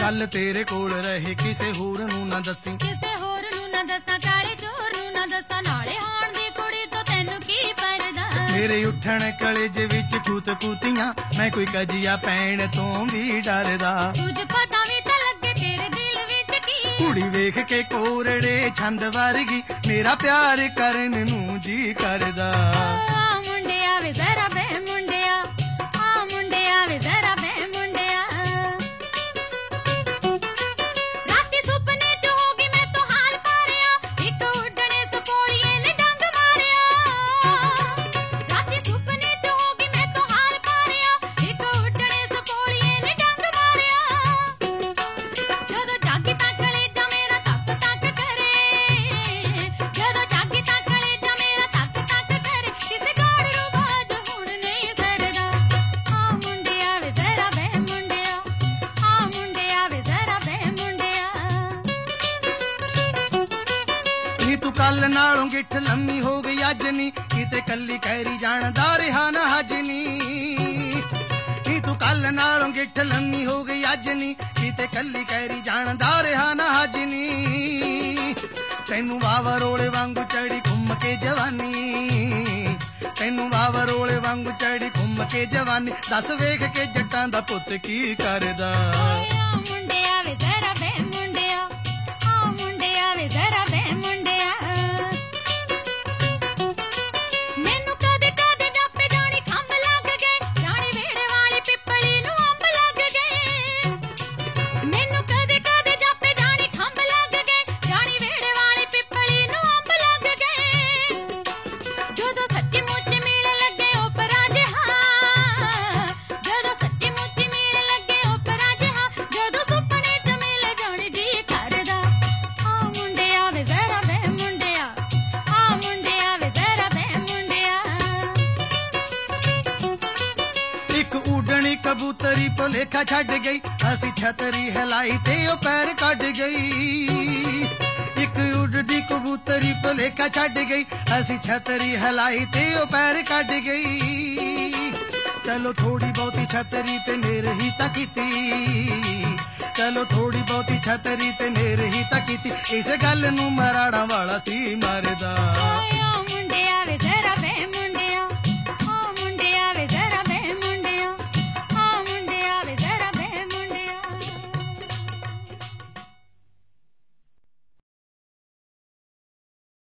गल तेरे कोल रहे किसे होर नूं ना दसी, किसे होर नूं ना दसा, काले चोर नूं ना दसा, नाले होण दी कुड़ी तो तैनू की परदा। मेरे उठण कलेजे विच कूत कूतियां, मैं कोई कजिया पैण तो भी डरदा। तुझ पता भी तां लगे तेरे दिल विच की, कुड़ी वेख के कोरड़े छंद वर्गी, मेरा प्यार करन नूं जी करदा। आ मुंडिया वे जरा बे मुंडिया, आ मुंडिया वे जरा बे मुंडिया। राती सुपने च होगी मैं तो हाल पारिया, इक उड्डणे सपोलिए ने डंग मारिया। राती सुपने च होगी मैं तो हाल पारिया, इक उड्डणे सपोलिए ने डंग मारिया। जदों जागी तां कलेजा मेरा तक तक करे, जदों जागी तां कलेजा मेरा तक तक करे, किसे गाड़ू बाज हुण नहीं सरदा। आ मुंडिया वे जरा बे मुंडिया, आ मुंडिया वे जरा बे मुंडिया। नी तू कल नालों गिठ लम्मी हो गई अज नी, किते कली कैरी जानदा रहा ना हज नी। नी तू कल नालों गिठ लम्मी हो गई अज नी, किते कली कैरी जानदा रहा ना हज नी। तैनू वावा रोले वांगू चढ़ी घुम के जवानी, तैनू वावा रोले वांगू चढ़ी घुम के जवानी, दस वेख के जट्टां दा पुੱਤ की करदा। आ मुंडिया वे जरा बे मुंडिया, आ मुंडिया वे जरा बे मुंडिया। मैनू कदे कदे जापे जानी खंभ लग गए, जानी वेड़े वाली पिपली नूं अंब लग गए। मैनू कदे कदे जापे जानी खंभ लग गए, जानी वेड़े वाली पिपली नूं अंब लग गए। जदों सच्ची मुच्ची मिल लगे ओपरा जिहा, जदों सच्ची मुच्ची मिल लगे ओपरा जिहा, जदों सुपने च मिल जानी जी करदा। आ मुंडिया वे जरा बे मुंडिया, आ मुंडिया वे जरा बे मुंडिया। एक उडणी कबूतरी भुलेखा छड्ड गई, असी छतरी हिलाई ते ओ पैर कढ गई। एक उडदी कबूतरी भुलेखा छड्ड गई, असी छतरी हिलाई ते ओ पैर कढ गई। चलो थोड़ी बहुती छतरी ते मेरे ही तां कीती, चलो थोड़ी बहुती छतरी ते मेरे ही तां कीती, इस गल नूं मराड़ा वाला सी मरदा।